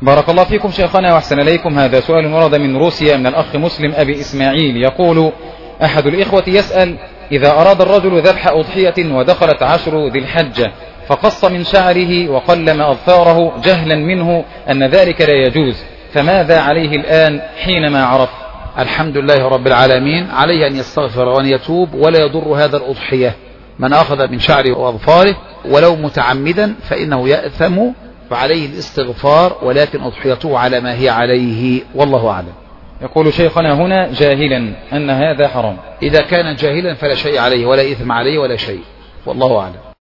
بارك الله فيكم شيخنا وأحسن إليكم. هذا سؤال ورد من روسيا من الأخ مسلم أبي إسماعيل، يقول: أحد الإخوة يسأل: إذا أراد الرجل ذبح أضحية ودخلت 10 ذي الحجة فقص من شعره وقلم أظفاره جهلا منه أن ذلك لا يجوز، فماذا عليه الآن حينما عرف؟ الحمد لله رب العالمين، عليه أن يستغفر وأن يتوب، ولا يضر هذا الأضحية من أخذ من شعره وأظفاره ولو متعمدا فإنه يأثم، فعليه الاستغفار، ولكن أضحيته على ما هي عليه، والله أعلم. يقول شيخنا هنا جاهلا أن هذا حرام. إذا كان جاهلا فلا شيء عليه ولا إثم عليه ولا شيء، والله أعلم.